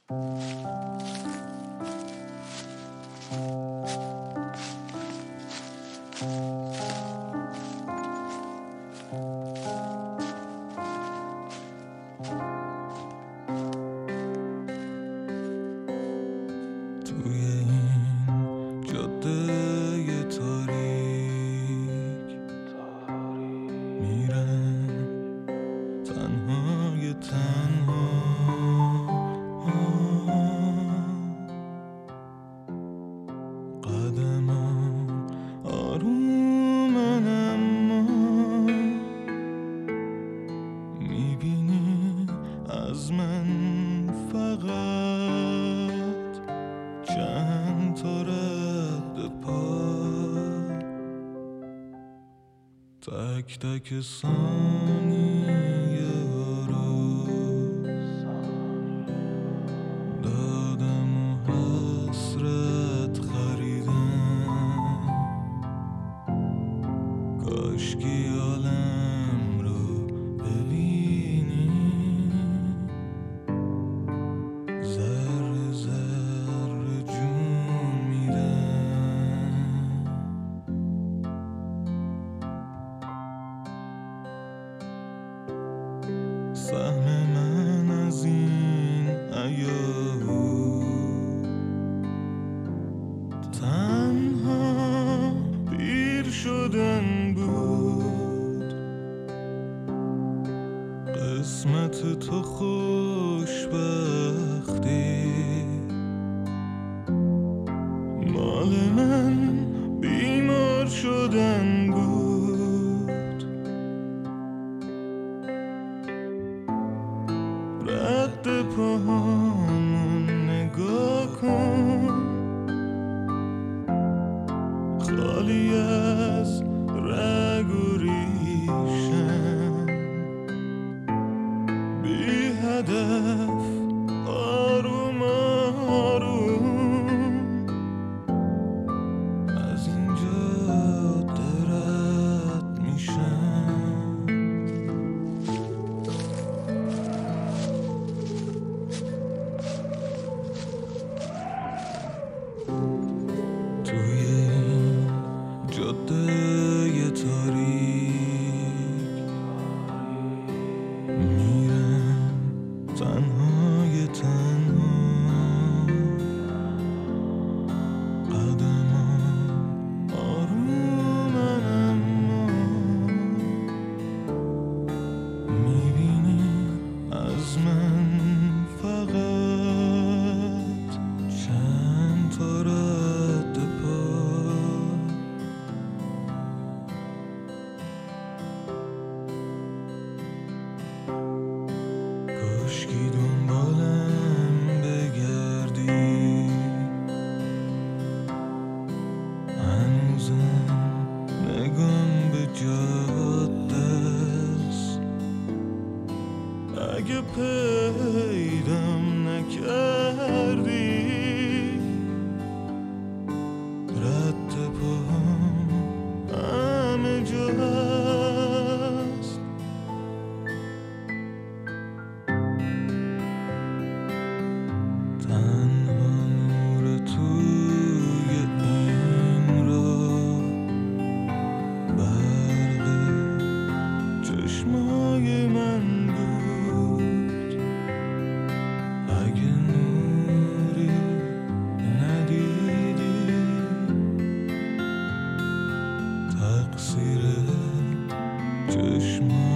توی این جاده تاریک میرم تنهای تنها، قدمم آرومن اما میبینی از من فقط چند تا رد پا، تک تک ثانیه رو دادم و حسرت خریدم، کاشکی عالم رو ببینی، ذره ذره جون میدم. سهم من از این ایام تنها پیر شدن بود، قسمت تو خوشبختی، مال من بیمار شدن بود، رد پاهامون نگاه کن، خالی از رگ و ریشم، بی هدف آروم آروم از اینجا رد میشم. توی این جاده تاریک میرم تنهای تنها، قدمم آرومن اما میبینی از من فقط چند تا رد پا، کاشکی دنبالم بگردی، هنوزم نگام به جاده است، اگه پیدام نکردی رد پاهم همه جا هست، تنها نور توی این راه برق چشمای من بود، اگه نوری ندیدی تقصیر چشمای